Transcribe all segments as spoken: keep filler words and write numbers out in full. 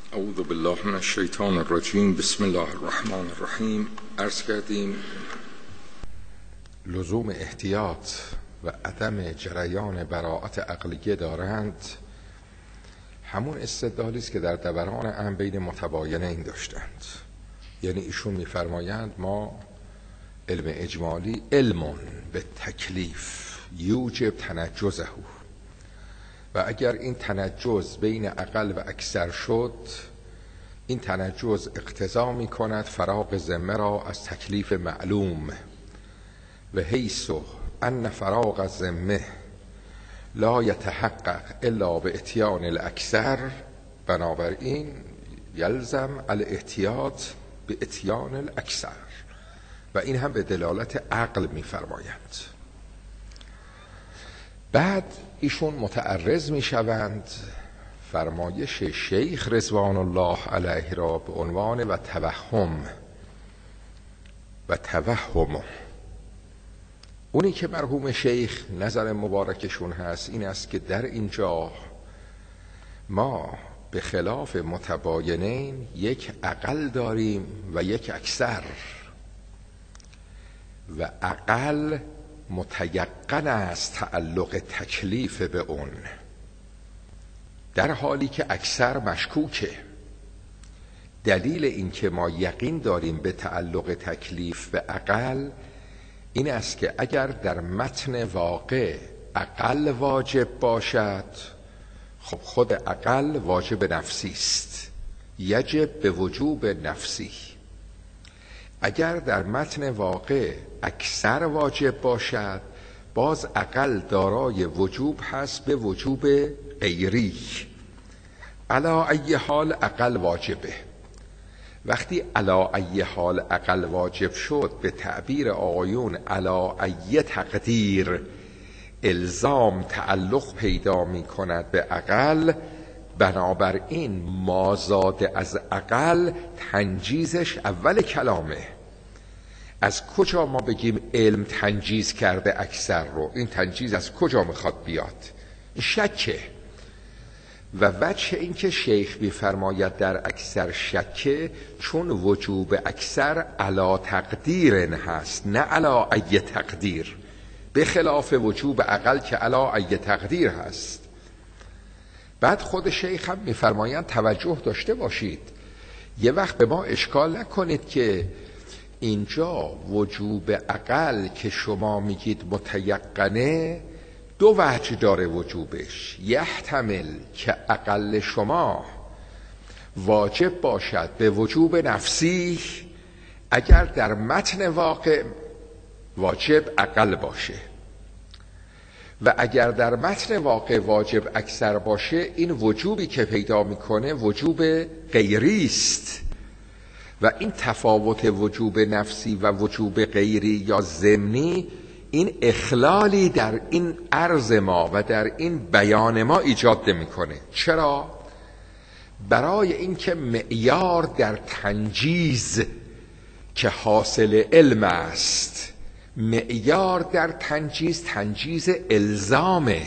اعوذ بالله من الشیطان الرجیم. بسم الله الرحمن الرحیم. عرض کردیم لزوم احتیاط و عدم جریان براءت عقلیه دارند همون استدلالی است که در دوران هم بین متباینین داشتند. یعنی ایشون میفرمایند ما علم اجمالی علم به تکلیف یوجب تنجزه و اگر این تنجز بین اقل و اکثر شد این تنجز اقتضا می کند فراغ ذمه را از تکلیف معلوم و حیث ان فراغ الذمه لا یتحقق الا به اتیان الاکثر، بنابراین یلزم الاحتیاط به اتیان الاکثر و این هم به دلالت عقل می فرمایند. بعد ایشون متعرض می شوند فرمایش شیخ رضوان الله علیه را به عنوان و توهم و توهم. اونی که مرحوم شیخ نظر مبارکشون هست این است که در اینجا ما به خلاف متباینین یک اقل داریم و یک اکثر و اقل متیقن است تعلق تکلیف به اون، در حالی که اکثر مشکوکه. دلیل این که ما یقین داریم به تعلق تکلیف به اقل این است که اگر در متن واقع اقل واجب باشد خب خود اقل واجب نفسی است، یجب به وجوب نفسی. اگر در متن واقع اکثر واجب باشد باز اقل دارای وجوب هست به وجوب غیری. علا ای حال اقل واجبه. وقتی علا ای حال اقل واجب شد به تعبیر آقایون علا ای تقدیر الزام تعلق پیدا می کند به اقل، بنابراین ما زاد از اقل تنجیزش اول کلامه. از کجا ما بگیم علم تنجیز کرده اکثر رو؟ این تنجیز از کجا میخواد بیاد؟ شکه. و وجه این که شیخ بیفرماید در اکثر شکه چون وجوب اکثر علا تقدیر هست نه علا ای تقدیر، به خلاف وجوب اقل که علا ای تقدیر هست. بعد خود شیخ هم میفرمایند توجه داشته باشید، یه وقت به ما اشکال نکنید که اینجا وجوب اقل که شما میگید متیقنه دو وجه داره وجوبش. یحتمل که اقل شما واجب باشد به وجوب نفسی اگر در متن واقع واجب اقل باشه، و اگر در متن واقع واجب اکثر باشه این وجوبی که پیدا میکنه وجوب غیری است. و این تفاوت وجوب نفسی و وجوب غیری یا ضمنی این اخلالی در این عرض ما و در این بیان ما ایجاد میکنه. چرا؟ برای اینکه معیار در تنجیز که حاصل علم است، معیار در تنجیز تنجیز الزامه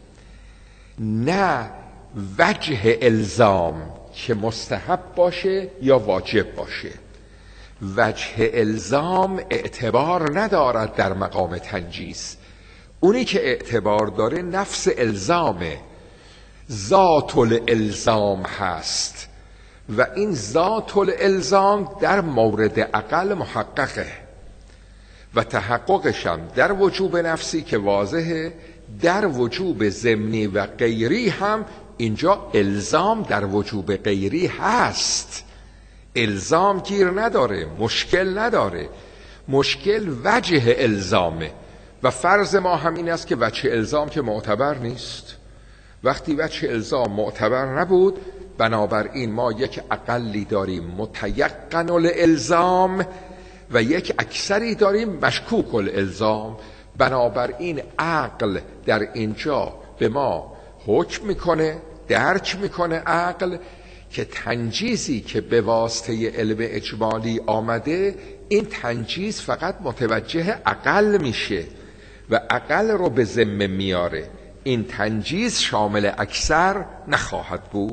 نه وجه الزام که مستحب باشه یا واجب باشه. وجه الزام اعتبار ندارد در مقام تنجیز. اونی که اعتبار داره نفس الزامه، ذات الالزام هست و این ذات الالزام در مورد عقل محققه و تحققش هم در وجوب نفسی که واضحه، در وجوب ضمنی و غیری هم اینجا الزام در وجوب غیری هست. الزام گیر نداره، مشکل نداره، مشکل وجه الزامه و فرض ما هم این است که وجه الزام که معتبر نیست. وقتی وجه الزام معتبر نبود بنابراین ما یک اقلی داریم متیقن الالزام و یک اکثری داریم مشکوک الالزام. بنابراین عقل در اینجا به ما حکم میکنه، درک میکنه عقل که تنجیزی که به واسطه علم اجمالی آمده این تنجیز فقط متوجه عقل میشه و عقل رو به ذمه میاره. این تنجیز شامل اکثر نخواهد بود.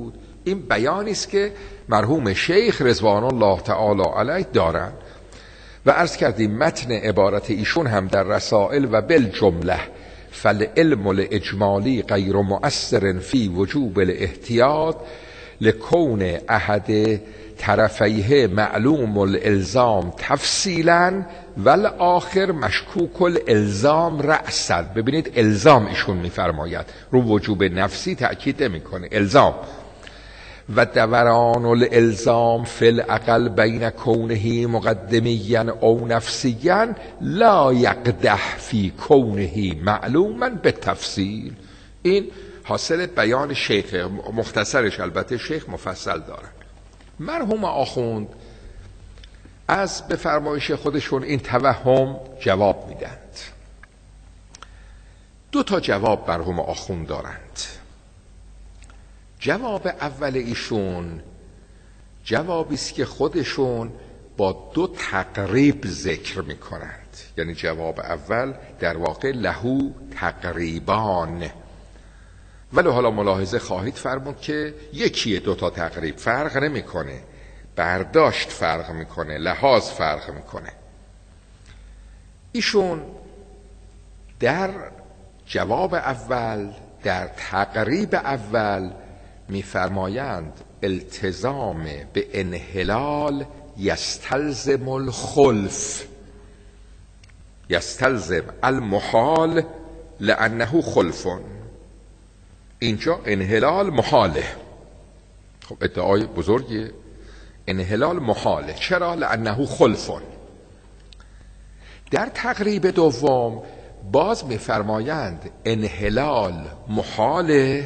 این بیانی است که مرحوم شیخ رضوان الله تعالی علیه دارند و عرض کردیم متن عبارت ایشون هم در رسائل و بالجمله فالعلم الاجمالی غیر مؤثر فی وجوب الاحتیاط لکون احد طرفیه معلوم الالزام تفصیلا والآخر مشکوک الالزام رأسا. ببینید الزام ایشون میفرماید، رو وجوب نفسی تأکید نمیکنه، الزام. و دوران الالزام فی الاقل بین کونه مقدمیا او نفسیا لا یقدح فی کونه معلوما به تفصیل. این حاصل بیان شیخ، مختصرش البته شیخ مفصل دارن. مرحوم آخوند از به فرمایش خودشون این توهم جواب میدند. دو تا جواب مرحوم آخوند دارند. جواب اول ایشون جوابی است که خودشون با دو تقریب ذکر میکنند، یعنی جواب اول در واقع لهو تقریبان، ولی حالا ملاحظه خواهید فرمود که یکیه، دو تا تقریب فرق نمیکنه، برداشت فرق میکنه، لحاظ فرق میکنه. ایشون در جواب اول، در تقریب اول میفرمایند التزام به انحلال یستلزم الخلف، یستلزم المحال لانه خلف. اینجا انحلال محاله. خب ادعای بزرگی، انحلال محاله. چرا؟ لانه خلف. در تقریب دوم باز میفرمایند انحلال محاله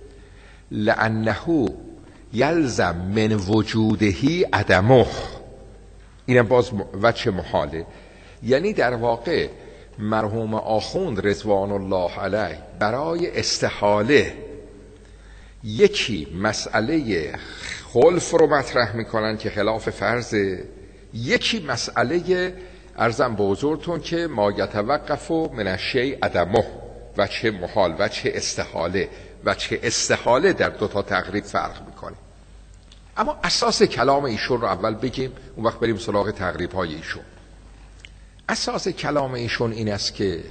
لانه یلزم من وجودهی عدمه. اینم باز وجه محاله. یعنی در واقع مرحوم آخوند رضوان الله علیه برای استحاله یکی مسئله خلف رو مطرح میکنن که خلاف فرضه، یکی مسئله عرضم به حضورتون که ما یتوقف من الشیء عدمه، وجه محال، وجه استحاله. وجه استحاله در دو تا تقریب فرق میکنه. اما اساس کلام ایشون رو اول بگیم، اون وقت بریم سراغ تقریب های ایشون. اساس کلام ایشون این است که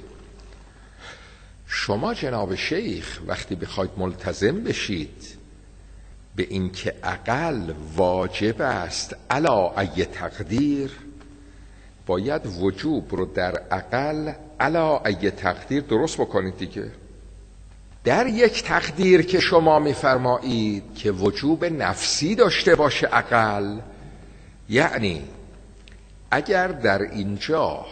شما جناب شیخ وقتی بخواید ملتزم بشید به این که عقل واجب است علی ای تقدیر، باید وجوب رو در عقل علی ای تقدیر درست بکنید دیگه. در یک تقدیر که شما میفرمایید که وجوب نفسی داشته باشه عقل، یعنی اگر در اینجا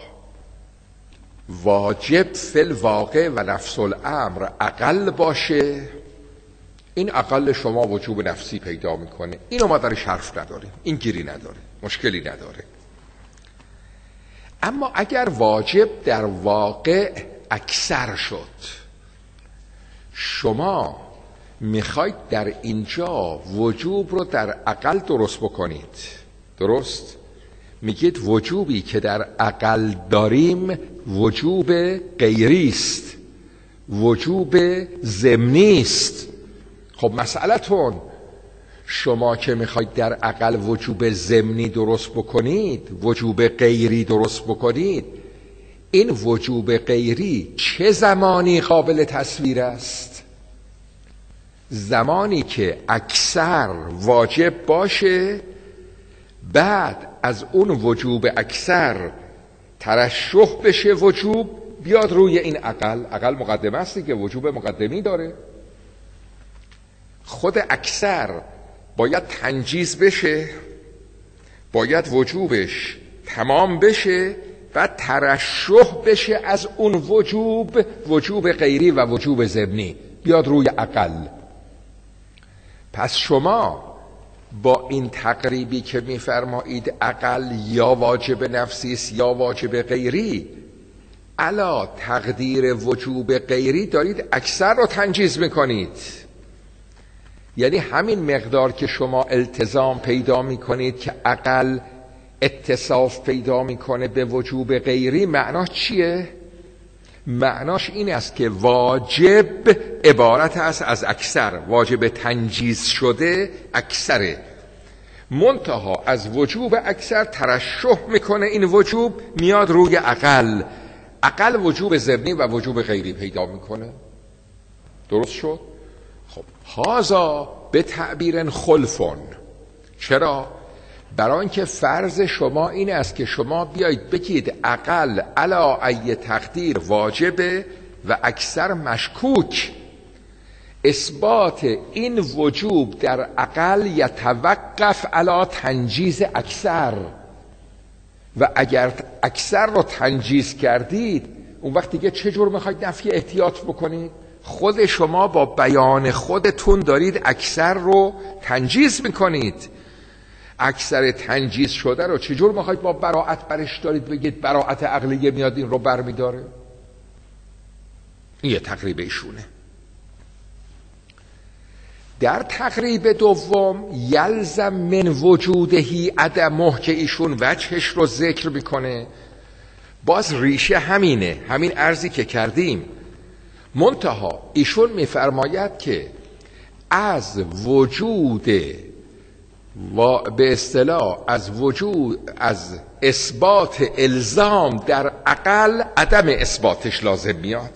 واجب فی الواقع و نفس الامر عقل باشه، این عقل شما وجوب نفسی پیدا میکنه. اینو ما درش حرف نداریم، این گیری نداره، مشکلی نداره. اما اگر واجب در واقع اکثر شد، شما میخواید در اینجا وجوب رو در عقل درست بکنید، درست؟ میگید وجوبی که در عقل داریم وجوب غیری است، وجوب ضمنی است. خب مسئلتون شما که میخواید در عقل وجوب ضمنی درست بکنید، وجوب غیری درست بکنید، این وجوب غیری چه زمانی قابل تصویر است؟ زمانی که اکثر واجب باشه، بعد از اون وجوب اکثر ترشح بشه، وجوب بیاد روی این عقل. عقل مقدمه است که وجوب مقدمی داره. خود اکثر باید تنجیز بشه، باید وجوبش تمام بشه، بعد ترشح بشه از اون وجوب، وجوب غیری و وجوب ضمنی بیاد روی عقل. پس شما با این تقریبی که میفرمایید عقل یا واجب نفسی است یا واجب غیری، علا تقدیر وجوب غیری دارید اکثر رو تنجیز میکنید. یعنی همین مقدار که شما التزام پیدا میکنید که عقل اتصاف پیدا میکنه به وجوب غیری، معناش چیه؟ معناش این است که واجب عبارت است از اکثر، واجب تنجیز شده اکثره، منتها از وجوب اکثر ترشح میکنه، این وجوب میاد روی اقل، اقل وجوب ضمنی و وجوب غیری پیدا میکنه. درست شد؟ خب هازا به تعبیر خلفون. چرا؟ برای اینکه فرض شما این است که شما بیایید بگید اقل علی ای تقدیر واجبه و اکثر مشکوک. اثبات این وجوب در اقل یتوقف علی تنجیز اکثر، و اگر اکثر رو تنجیز کردید اون وقت دیگه چه جور میخواید نفی احتیاط بکنید؟ خود شما با بیان خودتون دارید اکثر رو تنجیز میکنید. اکثر تنجیز شده رو چجور میخواید با براعت برش دارید بگید براعت عقلیه میاد این رو برمیداره؟ این یه تقریب ایشونه. در تقریب دوم یلزم من وجودهی عدمه که ایشون وجهش رو ذکر میکنه، باز ریشه همینه، همین عرضی که کردیم، منتها ایشون میفرماید که از وجود و به اصطلاح از وجود از اثبات الزام در اقل عدم اثباتش لازم میاد.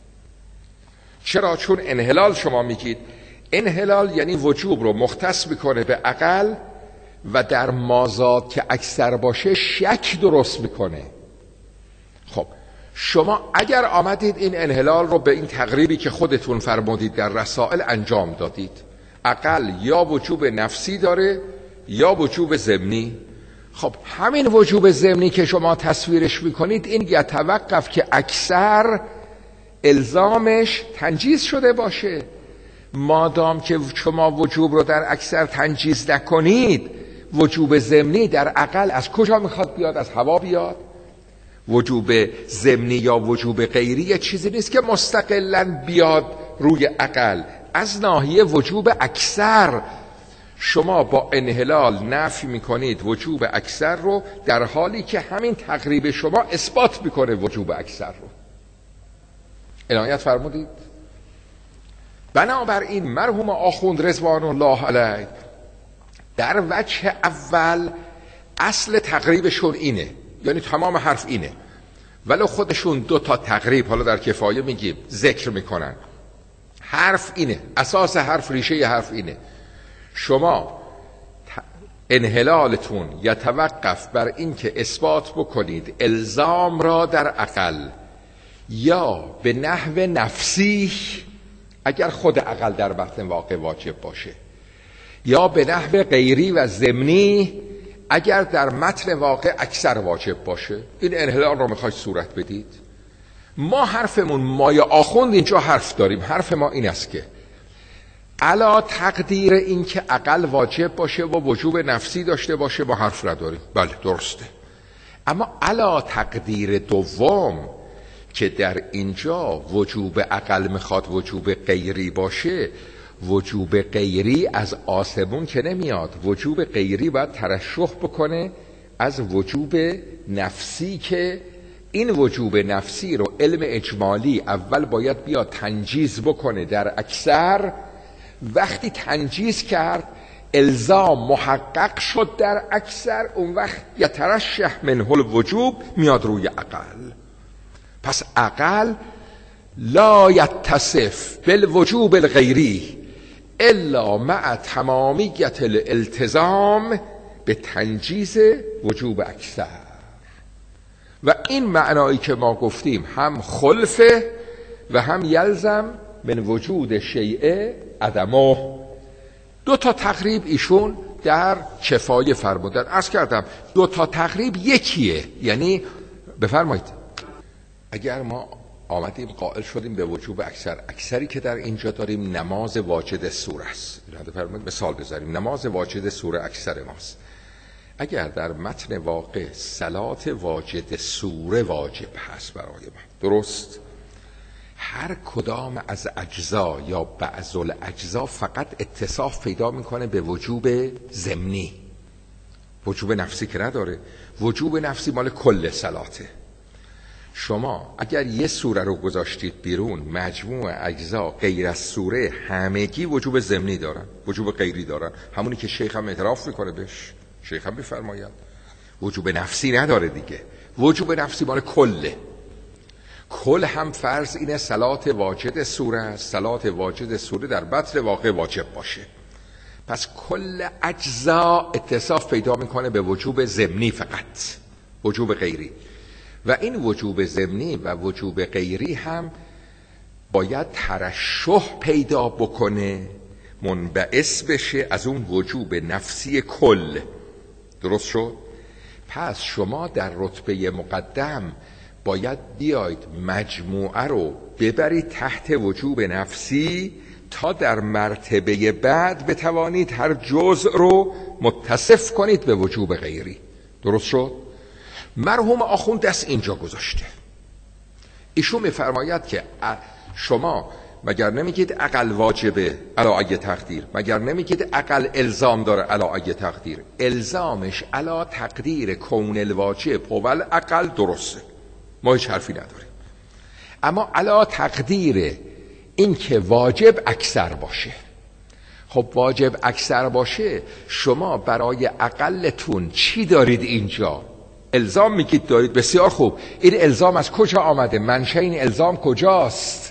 چرا؟ چون انحلال شما میگید، انحلال یعنی وجوب رو مختص میکنه به اقل و در مازاد که اکثر باشه شک درست میکنه. خب شما اگر آمدید این انحلال رو به این تقریبی که خودتون فرمودید در رسائل انجام دادید، اقل یا وجوب نفسی داره یا وجوب ضمنی، خب همین وجوب ضمنی که شما تصویرش میکنید این یتوقف که اکثر الزامش تنجیز شده باشه. مادام که شما وجوب رو در اکثر تنجیز نکنید، وجوب ضمنی در اقل از کجا میخواد بیاد؟ از هوا بیاد. وجوب ضمنی یا وجوب غیری یه چیزی نیست که مستقلاً بیاد روی اقل، از ناحیه وجوب اکثر شما با انحلال نفی میکنید وجوب اکثر رو، در حالی که همین تقریب شما اثبات میکنه وجوب اکثر رو. عنایت فرمودید؟ بنابراین مرحوم آخوند رضوان الله علیه در وجه اول اصل تقریبشون اینه، یعنی تمام حرف اینه، ولی خودشون دو تا تقریب حالا در کفایه میگیم ذکر میکنن. حرف اینه، اساس حرف، ریشه حرف اینه، شما انحلالتون یتوقف بر این که اثبات بکنید الزام را در اقل یا به نحو نفسی اگر خود اقل در متن واقع واجب باشه، یا به نحو غیری و ضمنی اگر در متن واقع اکثر واجب باشه. این انحلال رو میخواید صورت بدید. ما حرفمون مای آخوند اینجا حرف داریم، حرف ما این است که علا تقدیر این که اقل واجب باشه و وجوب نفسی داشته باشه ما حرف نداریم. بله درسته، اما علا تقدیر دوم که در اینجا وجوب اقل میخواد وجوب غیری باشه، وجوب غیری از آسمون که نمیاد، وجوب غیری باید ترشح بکنه از وجوب نفسی، که این وجوب نفسی رو علم اجمالی اول باید بیاد تنجیز بکنه در اکثر. وقتی تنجیز کرد الزام محقق شد در اکثر، اون وقت یترشح منه الوجوب میاد روی اقل. پس اقل لا یتصف بالوجوب الغیری الا مع تمامیت الالتزام به تنجیز وجوب اکثر. و این معنایی که ما گفتیم هم خلفه و هم یلزم من وجود شیء عدمه. دو تا تقریب ایشون در کفایه فرمودن. عرض کردم دو تا تقریب یکیه، یعنی بفرمایید اگر ما آمدیم قائل شدیم به وجوب اکثر، اکثری که در اینجا داریم نماز واجد سوره است، مثال بذاریم نماز واجد سوره اکثر ماست، اگر در متن واقع صلات واجد سوره واجب هست برای ما، درست؟ هر کدام از اجزا یا بعض الاجزا فقط اتصاف پیدا میکنه به وجوب ضمنی، وجوب نفسی که نداره. وجوب نفسی مال کل صلاته. شما اگر یه سوره رو گذاشتید بیرون، مجموع اجزا غیر از سوره همگی وجوب ضمنی دارن، وجوب غیری دارن. همونی که شیخ هم اعتراف میکنه بهش، شیخ هم میفرماید وجوب نفسی نداره دیگه. وجوب نفسی مال کله. کل هم فرض اینه صلات واجد سوره است، صلات واجد سوره در بطن واقع واجب باشه. پس کل اجزا اتصاف پیدا میکنه به وجوب ضمنی فقط، وجوب غیری. و این وجوب ضمنی و وجوب غیری هم باید ترشح پیدا بکنه، منبعث بشه از اون وجوب نفسی کل. درست شد؟ پس شما در رتبه مقدم باید بیاید مجموعه رو ببرید تحت وجوب نفسی تا در مرتبه بعد بتوانید هر جزء رو متصف کنید به وجوب غیری. درست شد؟ مرحوم آخوند دست اینجا گذاشته. ایشون میفرماید که شما مگر نمیگید عقل واجبه علا ای تقدیر، مگر نمیگید عقل الزام داره علا ای تقدیر؟ الزامش علا تقدیر کون الواجب و عقل درسته، ما هیچ حرفی نداریم. اما علا تقدیر این که واجب اکثر باشه. خب واجب اکثر باشه، شما برای عقلتون چی دارید اینجا؟ الزام میگید دارید، بسیار خوب. این الزام از کجا آمده؟ منشأ این الزام کجاست؟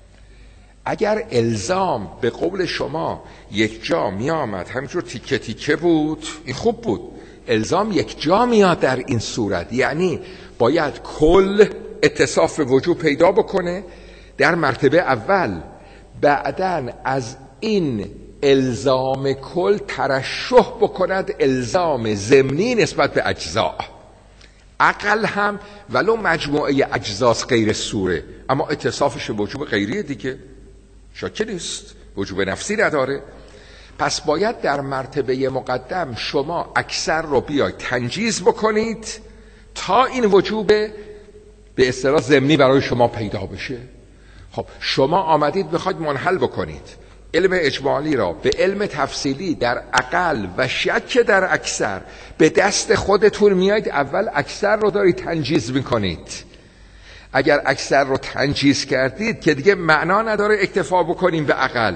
اگر الزام به قول شما یک جا می آمد همینجور تیکه تیکه بود، این خوب بود. الزام یک جا میاد در این صورت، یعنی باید کل اتصاف وجود پیدا بکنه در مرتبه اول، بعدن از این الزام کل ترشح بکند الزام ضمنی نسبت به اجزا. عقل هم ولو مجموعه اجزاس غیر سوره، اما اتصافش وجوب غیریه دیگه، شاکی نیست، وجوب نفسی نداره. پس باید در مرتبه مقدم شما اکثر رو بیاید تنجیز بکنید تا این وجوب به اصطلاح ضمنی برای شما پیدا بشه. خب شما آمدید بخواید منحل بکنید علم اجمالی را به علم تفصیلی در اقل و شک در اکثر، به دست خودتون میاید اول اکثر رو دارید تنجیز میکنید. اگر اکثر رو تنجیز کردید که دیگه معنا نداره اکتفا بکنیم به اقل.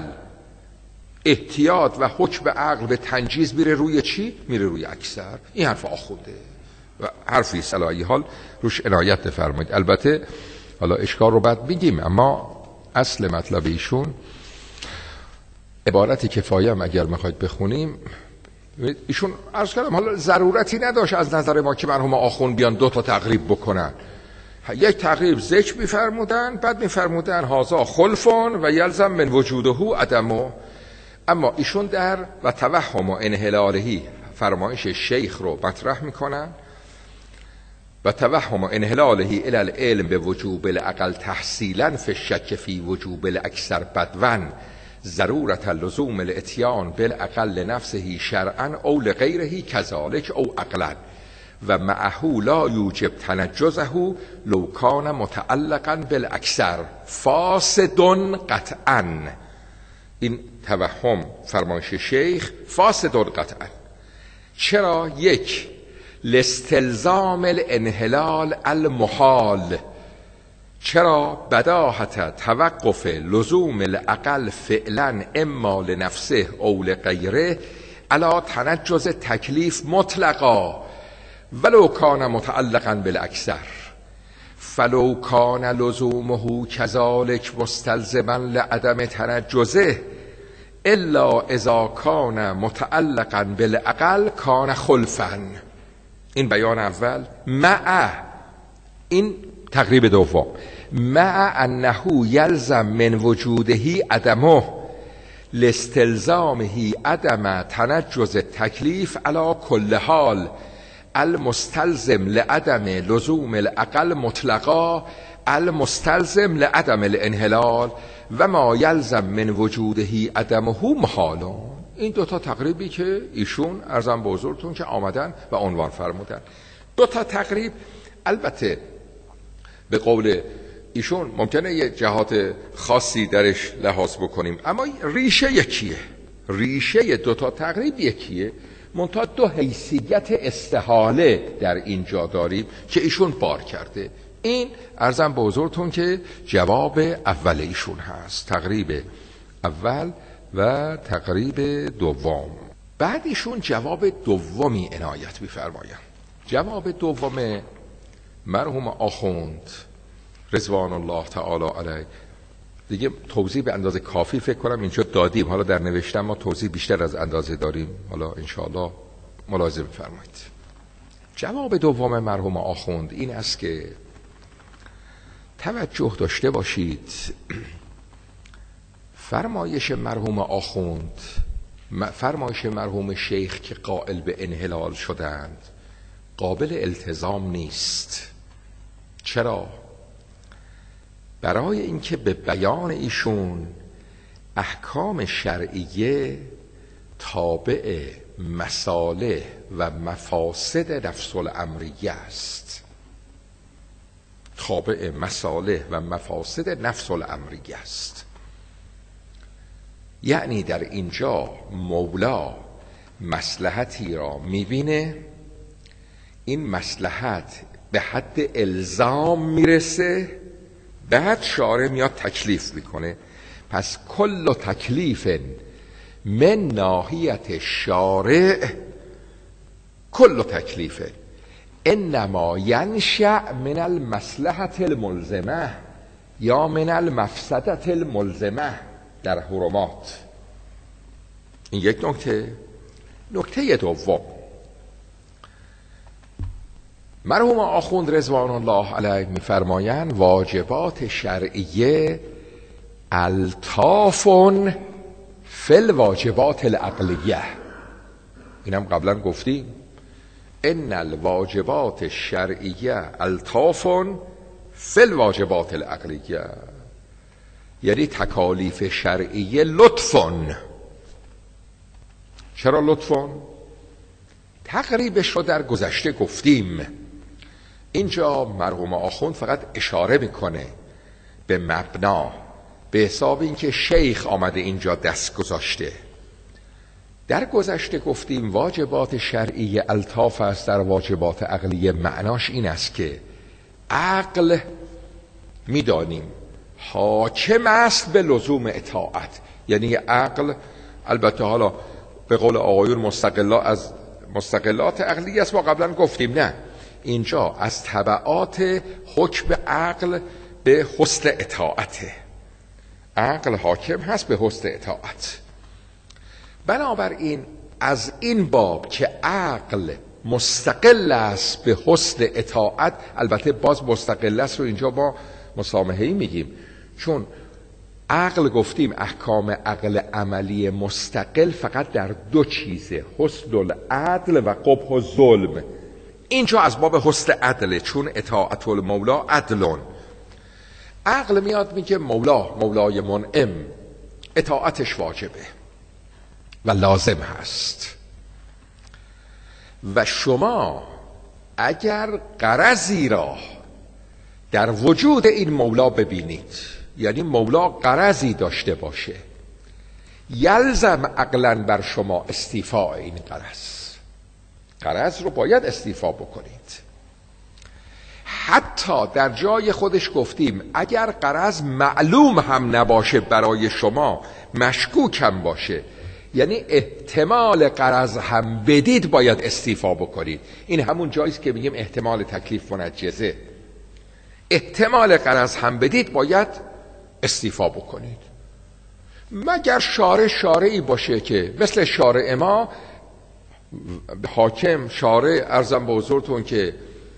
احتیاط و حکم عقل به تنجیز میره روی چی؟ میره روی اکثر. این حرف آخونده و حرفی صلاحی حال روش عنایت بفرمایید. البته حالا اشکال رو بعد میگیم، اما اصل مطلب ایشون عبارت کفایه هم اگر میخواید بخونیم، ایشون عرض کردم حالا ضرورتی نداشت از نظر ما که مرحوم آخوند بیان دو تا تقریب بکنن. یک تقریب ذکر میفرمودن، بعد میفرمودن هازا خلفون و یلزم من وجوده عدمو. اما ایشون در و توهم و انحلالهی فرمایش شیخ رو مطرح میکنن و توهم و انحلالهی الی العلم به وجوب العقل تحصیلا فی الشک فی وجوب الاکثر بدون ضرورت لزوم الاتیان بالعقل نفسه شرعا او لغیره کذالک او عقلا و معه لا یوجب تنجزه لو کان متعلقا بالاکثر فاسد قطعا. این توهم فرمایش شیخ فاسد قطعا. چرا؟ یک، لاستلزام الانحلال المحال. چرا؟ بداهت توقف لزوم العقل فعلا اما لنفسه او لغیره علی تنجز تکلیف مطلقا ولو کان متعلقا بالاکثر فلو کان لزومه کذالک مستلزما لعدم تنجزه الا اذا کان متعلقا بالعقل کان خلفا. این بیان اول. مع این تقریب دوم، مع انه یلزم من وجوده عدمه لاستلزامه عدم تنجز تکلیف علی کل حال المستلزم لعدم لزوم العقل مطلقا المستلزم لعدم الانحلال و ما یلزم من وجوده عدمه محالون. این دوتا تقریبی که ایشون عرضم به حضورتون که آمدن و عنوان فرمودن، دوتا تقریب البته به قول ایشون ممکنه یه جهات خاصی درش لحاظ بکنیم، اما ریشه یکیه. ریشه دوتا تقریب یکیه، منتها دو حیثیت استحاله در اینجا داریم که ایشون بار کرده. این عرضم به حضورتون که جواب اول ایشون هست، تقریب اول و تقریب دوم. بعد ایشون جواب دومی عنایت می‌فرمایند. جواب دوم مرحوم آخوند رضوان الله تعالی علیه دیگه توضیح به اندازه کافی فکر کنم اینجا دادیم، حالا در نوشتن ما توضیح بیشتر از اندازه داریم، حالا انشاءالله ملاحظه بفرمایید. جواب دوم مرحوم آخوند این است که توجه داشته باشید، فرمایش مرحوم آخوند، فرمایش مرحوم شیخ که قائل به انحلال شدند قابل التزام نیست. چرا؟ برای اینکه به بیان ایشون احکام شرعیه تابع مصالح و مفاسد نفس الامریه است، تابع مصالح و مفاسد نفس الامریه است. یعنی در اینجا مولا مصلحتی را میبینه، این مصلحت به حد الزام میرسه، بعد شارع میاد تکلیف میکنه. پس کل تکلیف من ناحیت شارع، کل تکلیف انما ینشأ من المصلحة الملزمه یا من المفسدة الملزمه در حرمات. این یک نکته. نکته دوم، مرحوم آخوند رضوان الله علیه میفرمایند واجبات شرعیه الطاف فی الواجبات العقلیه. اینم قبلا گفتیم، ان الواجبات الشرعیه الطاف فی الواجبات العقلیه، یعنی تکالیف شرعیه لطفون. چرا لطفون؟ تقریبش رو در گذشته گفتیم. اینجا مرحوم آخوند فقط اشاره میکنه به مبنا، به حساب اینکه شیخ آمده اینجا دست گذاشته. در گذشته گفتیم واجبات شرعی الطاف است در واجبات عقلیه. معناش این است که عقل میدانیم حاکم است به لزوم اطاعت، یعنی عقل البته حالا به قول آقایون مستقلا از مستقلات عقلی است، ما قبلا گفتیم نه، اینجا از تبعات حکم عقل به حسن اطاعته. عقل حاکم هست به حسن اطاعت. بنابراین از این باب که عقل مستقل است به حسن اطاعت، البته باز مستقل است رو اینجا با مسامحه‌ای میگیم، چون عقل گفتیم احکام عقل عملی مستقل فقط در دو چیزه، حسن العدل و قبح الظلم. اینجا از باب حسن عدله، چون اطاعت المولا عدلون. عقل میاد میگه مولا مولای منعم اطاعتش واجبه و لازم هست، و شما اگر غرضی را در وجود این مولا ببینید، یعنی مولا غرضی داشته باشه، یلزم عقلاً بر شما استیفاء این غرض. غرض رو باید استیفا بکنید. حتی در جای خودش گفتیم اگر غرض معلوم هم نباشه برای شما، مشکوک هم باشه، یعنی احتمال غرض هم بدید، باید استیفا بکنید. این همون جاییست که میگیم احتمال تکلیف منجزه. احتمال غرض هم بدید باید استیفا بکنید، مگر شارع شارعی باشه که مثل شارع ما حاکم، شارع ارزم به حضورتون که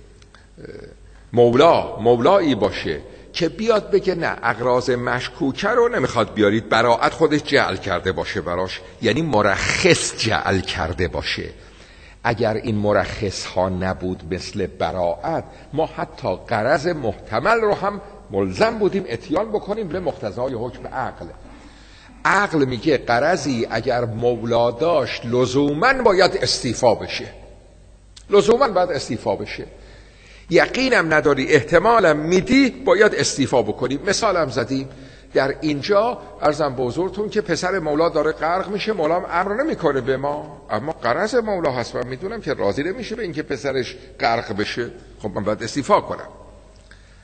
مولا مولایی باشه که بیاد بگه نه اغراض مشکوکه رو نمیخواد بیارید، براعت خودش جعل کرده باشه براش، یعنی مرخص جعل کرده باشه. اگر این مرخص ها نبود مثل براعت، ما حتی غرض محتمل رو هم ملزم بودیم اتیان بکنیم به مقتضای حکم عقل. عقل میگه غرضی اگر مولا داشت لزوماً باید استیفا بشه، لزوماً باید استیفا بشه. یقینم نداری، احتمالم میدی، باید استیفا بکنیم. مثالم زدیم در اینجا، عرضم به حضورتون که پسر مولا داره غرق میشه، مولا هم امر نمیکنه به ما، اما غرض مولا هست و میدونم که راضی نمیشه به اینکه پسرش غرق بشه، خب من باید استیفا کنم.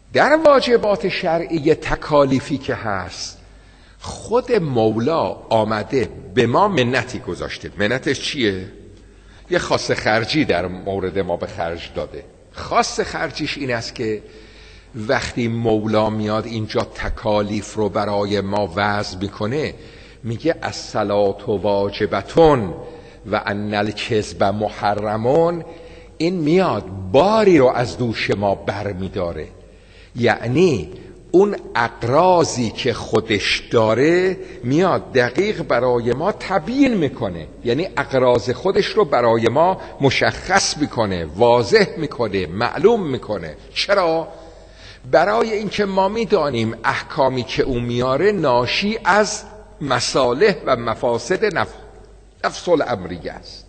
در واجبات شرعی تکالیفی که هست خود مولا آمده به ما منتی گذاشته. منتش چیه؟ یه خاص خرجی در مورد ما به خرج داده. خاص خرجیش این است که وقتی مولا میاد اینجا تکالیف رو برای ما وضع میکنه، میگه الصلاة واجبتون و ان الکذب محرمون. این میاد باری رو از دوش ما بر میداره، یعنی اون اقراضی که خودش داره میاد دقیق برای ما تبیین میکنه، یعنی اقراض خودش رو برای ما مشخص میکنه، واضح میکنه، معلوم میکنه. چرا؟ برای اینکه ما میدانیم احکامی که او میاره ناشی از مصالح و مفاسد نف... نفس الامریه است.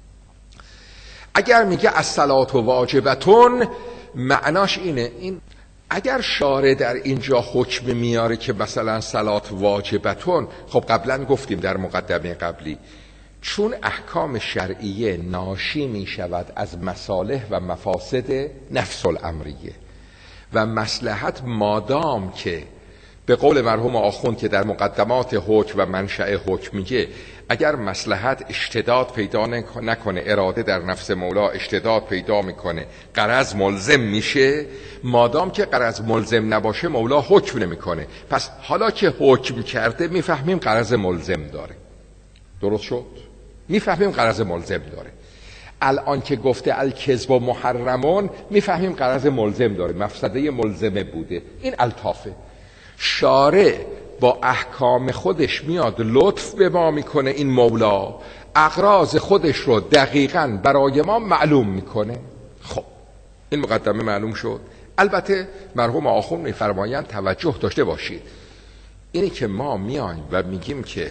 اگر میگه الصلاة واجبتون، معناش اینه، این اگر شارع در اینجا حکم میاره که مثلا صلات واجبتون، خب قبلا گفتیم در مقدمه قبلی، چون احکام شرعیه ناشی میشود از مصالح و مفاسد نفس الامریه و مصلحت مادام که به قول مرحوم آخوند که در مقدمات حکم و منشأ حکم میگه اگر مصلحت اشتداد پیدا نکنه، اراده در نفس مولا اشتداد پیدا میکنه، غرض ملزم میشه، مادام که غرض ملزم نباشه مولا حکم نمیکنه. پس حالا که حکم کرده میفهمیم غرض ملزم داره. درست شد؟ میفهمیم غرض ملزم داره. الان که گفته الکذب محرمون، میفهمیم غرض ملزم داره، مفسده ملزمه بوده. این الطافه. شارع با احکام خودش میاد لطف به ما میکنه، این مولا اغراض خودش رو دقیقاً برای ما معلوم میکنه. خب این مقدمه معلوم شد. البته مرحوم آخوند میفرمایند توجه داشته باشید، اینی که ما میایم و میگیم که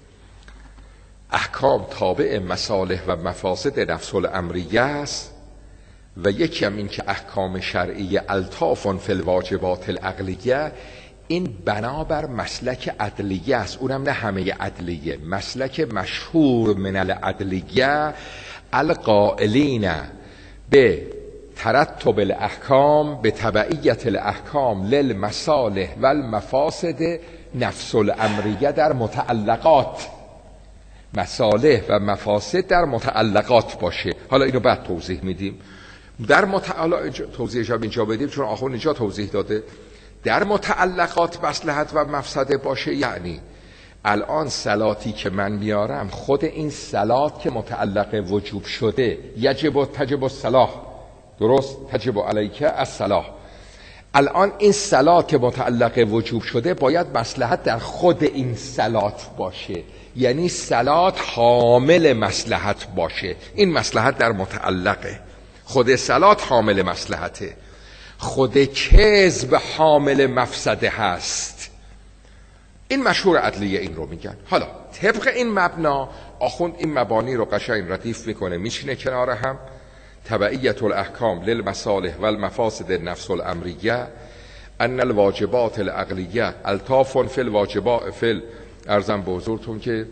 احکام تابع مصالح و مفاسد نفس الامریه است و یکی هم این که احکام شرعی الطاف فی الواجبات العقلیه، این بنابر مسلک عدلیه است، اونم نه همه عدلیه، مسلک مشهور من العدلیه القائلین به ترتب الاحکام به تبعیت الاحکام للمصالح و المفاسد نفس الامریه در متعلقات. مصالح و مفاسد در متعلقات باشه. حالا اینو بعد توضیح میدیم. در متعلق توضیحش هم اینجا بدیم چون آخوند اینجا توضیح داده. در متعلقات مصلحت و مفسده باشه، یعنی الان صلاتی که من میارم، خود این صلات که متعلق وجوب شده، یجب و تجب الصلاة، درست؟ تجب علیک الصلاة. الان این صلات که متعلق وجوب شده باید مصلحت در خود این صلات باشه، یعنی صلات حامل مصلحت باشه. این مصلحت در متعلقه، خود صلات حامل مصلحته، خود کذب حامل مفسده هست. این مشهور عدلیه این رو میگن. حالا طبق این مبنا آخوند این مبانی رو قشنگ ردیف میکنه، میشینه کنار هم. تبعیت الاحکام للمصالح و المفاسد نفس الامریه ان الواجبات العقلیه الطاف فی الواجبات فی ارزم به حضورتون که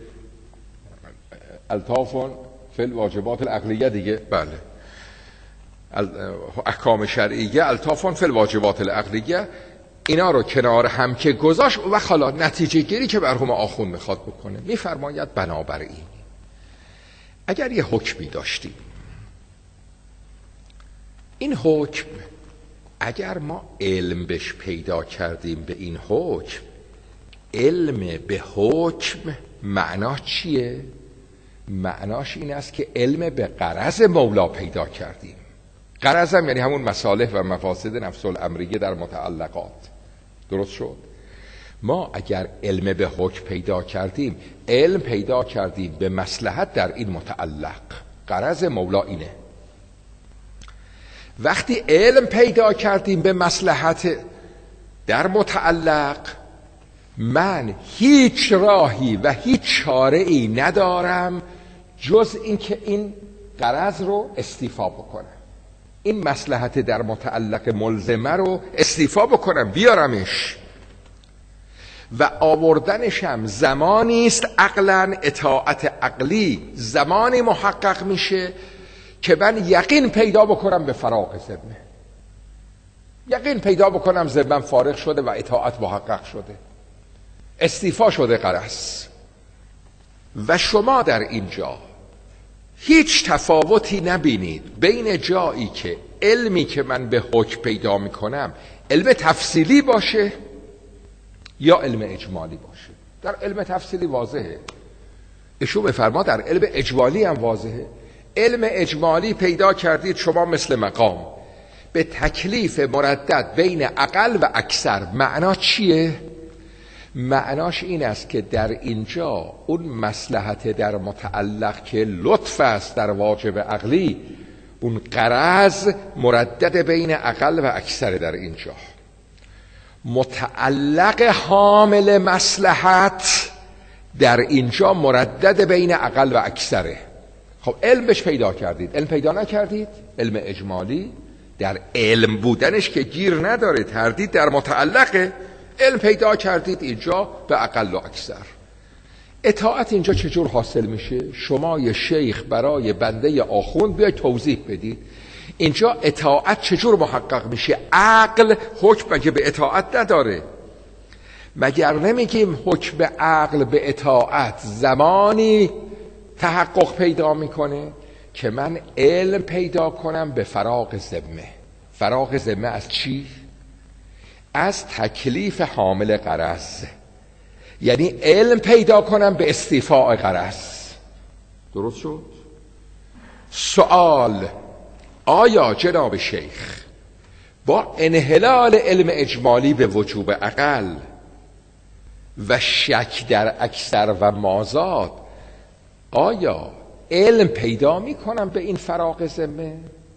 الطاف فی الواجبات العقلیه دیگه، بله، احکام شرعیه الطاف فی الواجبات العقلیه، اینا رو کنار هم که گذاشت و حالا نتیجه گیری که مرحوم آخوند میخواد بکنه، میفرماید بنابراین اگر یه حکمی داشتیم، این حکم اگر ما علم بهش پیدا کردیم به این حکم، علم به حکم معناش چیه؟ معناش این است که علم به غرض مولا پیدا کردیم. غرض هم یعنی همون مصالح و مفاسد نفس الامریه در متعلقات. درست شد؟ ما اگر علم به حکم پیدا کردیم، علم پیدا کردیم به مصلحت در این متعلق، غرض مولا اینه. وقتی علم پیدا کردیم به مصلحت در متعلق، من هیچ راهی و هیچ چاره‌ای ندارم جز این که این غرض رو استیفا بکنم، این مصلحت در متعلق ملزمه رو استیفا بکنم، بیارمش و آوردنش هم زمانی است عقلاً، اطاعت عقلی زمانی محقق میشه که من یقین پیدا بکنم به فراغ ذمه. یقین پیدا بکنم ذمم فارغ شده و اطاعت محقق شده، استیفا شده غرض. و شما در اینجا هیچ تفاوتی نبینید بین جایی که علمی که من به حکم پیدا میکنم علم تفصیلی باشه یا علم اجمالی باشه. در علم تفصیلی واضحه، ایشون بفرما در علم اجمالی هم واضحه. علم اجمالی پیدا کردید شما مثل مقام به تکلیف مردد بین اقل و اکثر. معنا چیه؟ معناش این است که در اینجا اون مصلحت در متعلق که لطف است در واجب عقلی، اون غرض مردد بین اقل و اکثر. در اینجا متعلق حامل مصلحت در اینجا مردد بین اقل و اکثره. خب علم بهش پیدا کردید، علم پیدا نکردید، علم اجمالی در علم بودنش که گیر نداره، تردید در متعلقه. علم پیدا کردید اینجا به اقل و اکثر. اطاعت اینجا چجور حاصل میشه؟ شما یه شیخ برای بنده آخوند بیاید توضیح بدید اینجا اطاعت چجور محقق میشه. عقل حکم مگه به اطاعت نداره؟ مگر نمیگیم حکم عقل به اطاعت زمانی تحقق پیدا میکنه که من علم پیدا کنم به فراغ ذمه. فراغ ذمه از چی؟ از تکلیف حامل غرض، یعنی علم پیدا کنم به استیفاء غرض. درست شد؟ سوال: آیا جناب شیخ با انحلال علم اجمالی به وجوب عقل و شک در اکثر و مازاد آیا علم پیدا می کنم به این فراغ ذمه؟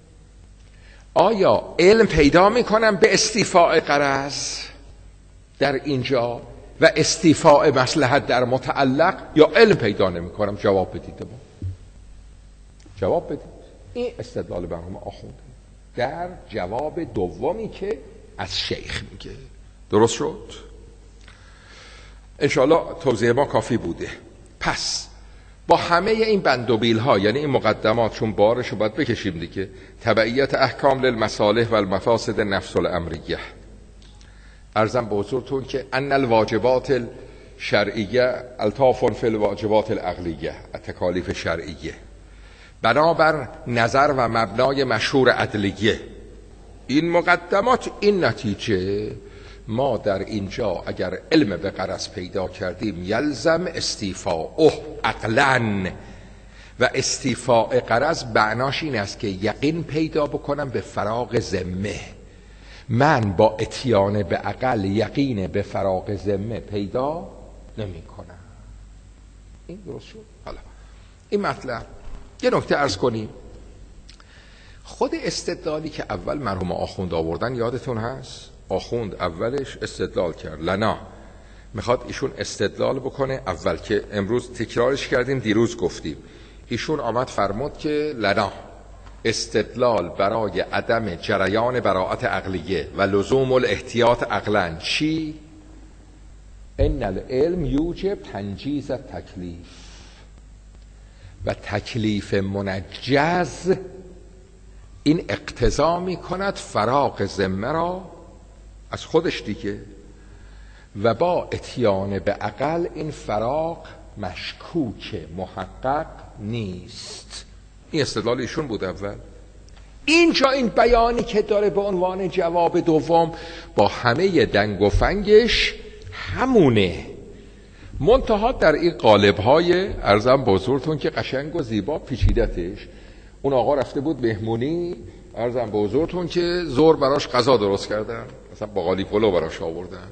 آیا علم پیدا می کنم به استیفاء غرض در اینجا و استیفاء مصلحت در متعلق، یا علم پیدا نمی کنم؟ جواب بدید ما. جواب بدید. این استدلال مرحوم آخونده در جواب دومی که از شیخ میگه. درست شد؟ انشاءالله توضیح ما کافی بوده. پس با همه این بندوبیل ها، یعنی این مقدمات، چون بارش رو باید بکشیم دیگه، تبعیت احکام للمصالح و المفاسد نفس الامریه، عرضم به حضورتون که ان الواجبات الشرعیه الطاف فی الواجبات العقلیه، التکالیف شرعیه، بنابر نظر و مبنای مشهور عدلیه. این مقدمات، این نتیجه ما در اینجا اگر علم به غرض پیدا کردیم یلزم استیفاء عقلاً، و استیفاء غرض معناش این است که یقین پیدا بکنم به فراغ ذمه. من با اتیان به عقل یقین به فراغ ذمه پیدا نمی کنم. این درست شد؟ حالا این مطلب یه نکته عرض کنیم. خود استدلالی که اول مرحوم آخوند آوردن یادتون هست؟ آخوند اولش استدلال کرد لنا، میخواد ایشون استدلال بکنه. اول که امروز تکرارش کردیم، دیروز گفتیم، ایشون آمد فرمود که لنا استدلال برای عدم جریان براءت عقلیه و لزوم الاحتیاط عقلاً چی؟ ان العلم یوجب تنجیز تکلیف، و تکلیف منجز این اقتضا می کند فراغ ذمه را از خودش دیگه، و با اتیان به عقل این فراغ مشکوک محقق نیست. این استدلال ایشون بود اول. اینجا این بیانی که داره به عنوان جواب دوم با همه دنگ و فنگش همونه، منتها در این قالب‌های عرضم بزرگتون که قشنگ و زیبا پیچیدتش. اون آقا رفته بود مهمونی، عرضم بزرگتون که زور براش غذا درست کردن، مثلا باقالی پلو براش آوردن.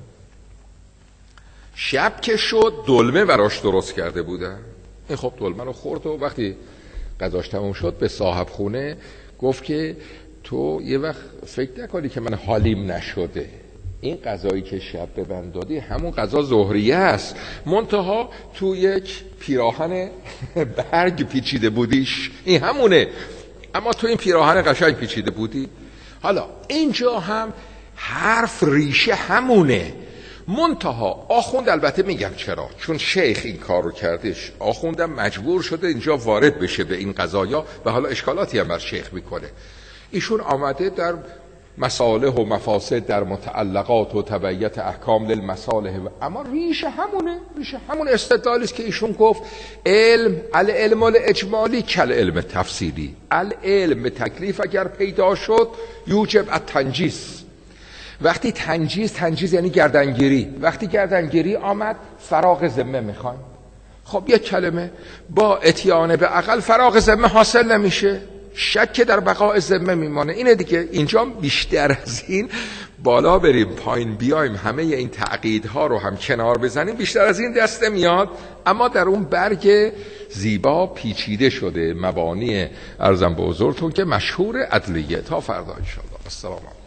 شب که شد دلمه براش درست کرده بودن. این خب دلمه رو خورد و وقتی غذاش تموم شد به صاحب خونه گفت که تو یه وقت فکر نکنی که من حالیم نشده، این غذایی که شب به من دادی همون غذا ظهریه است، منتها تو یک پیراهن برگ پیچیده بودیش، این همونه، اما تو این پیراهن قشنگ پیچیده بودی. حالا اینجا هم حرف ریشه همونه، منتها آخوند البته میگم چرا، چون شیخ این کار رو کردش، آخوندم مجبور شده اینجا وارد بشه به این قضایا و حالا اشکالاتی هم بر شیخ میکنه. ایشون آمده در مصالح و مفاسد در متعلقات و تبعیت احکام للمصالح، اما ریشه همونه، ریشه همون استدلالی است که ایشون گفت علم العلم الاجمالی کل علم تفصیلی، العلم تکلیف اگر پیدا شد یوجب التنجیز. وقتی تنجیز، تنجیز یعنی گردنگیری، وقتی گردنگیری آمد فراغ ذمه میخوایم. خب یک کلمه با اتیان به عقل فراغ ذمه حاصل نمیشه، شک در بقاء ذمه میمانه. اینه دیگه. اینجا بیشتر از این بالا بریم پایین بیایم همه این تعقیدها رو هم کنار بزنیم بیشتر از این دست میاد، اما در اون برگ زیبا پیچیده شده مبانی ارزم به حضورتون که مشهور عدلیه. تا فردا ان شاء الله. السلام علیکم.